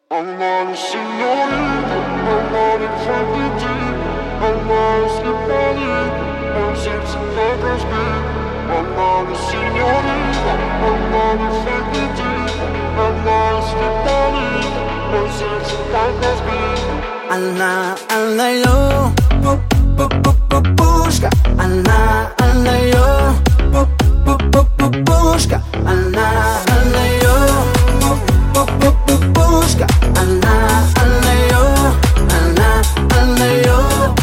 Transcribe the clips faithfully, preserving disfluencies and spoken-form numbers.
Она не синьорита, она не фантазия, она слепая, мое сердце так разбито. Она не синьорита, она не фантазия, она слепая, мое сердце так разбито. Она, она ее пушка, она, она ее пушка, она, она ее пушка, она, она ее, она, она ее.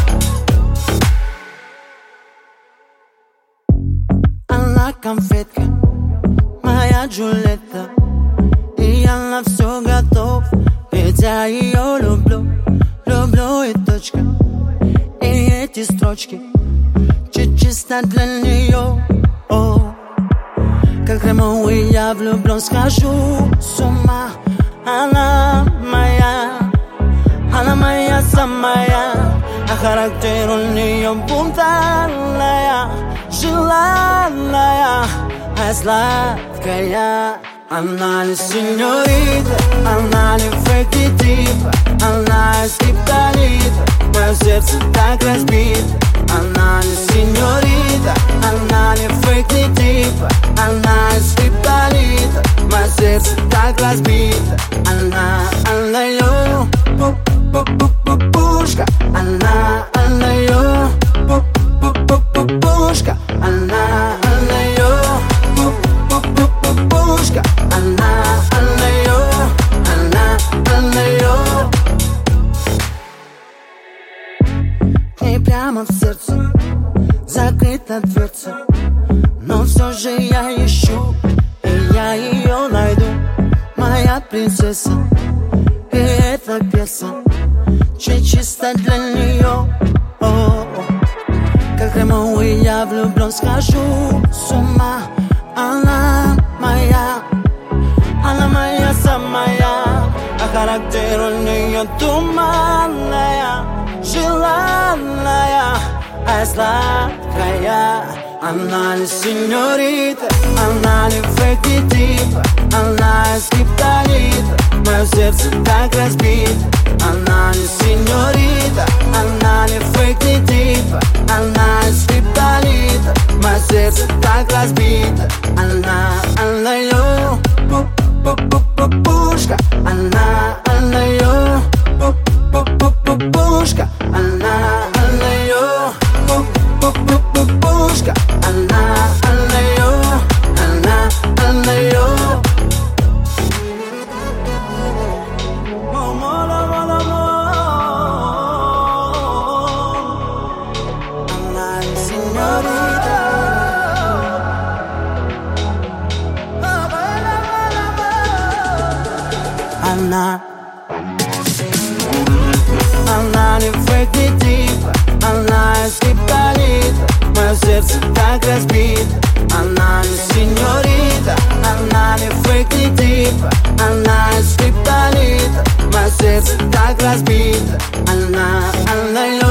Она конфетка, моя Джульетта, и я на все готов, ведь я ее люблю. Люблю и точка, и эти строчки чисто для нее. О, как Хемингуэй я влюблен, схожу с ума. Она моя, она моя самая, а характер у нее бунтарная, желанная, а сладкая. Она не синьорита, она не фейки типа, она скриптонита, мое сердце так разбито. Она не синьорита, она не фейки типа, она скриптонита, мое сердце так разбито. Она, она ее пушка, она, она ее пушка, она, она ее пушка, она, она ее, она, она ее. И прямо в сердце закрыта дверца, но все же я ищу, и я ее найду. Моя принцесса, и эта пьеса чисто для нее. О-о-о. Как Хемингуэй я влюблен, схожу с ума. Она моя, она моя самая, а характер у нее туманная, желанная, а сладкая. Она не синьорита, она не фейки типа, она скриптонита, мое сердце так разбито. Она не синьорита, она не фейки типа, она скриптонита, мое сердце так разбито. Она, она ее пушка, она, она ее пушка, она, она ее пушка, она, она ее, она, она ее. Она не синьорита. Она, она не фейки типа, она скриптонита, мое сердце так разбито. Она не синьорита, она не фейки типа, она скриптонита, мое сердце так разбито. Она, она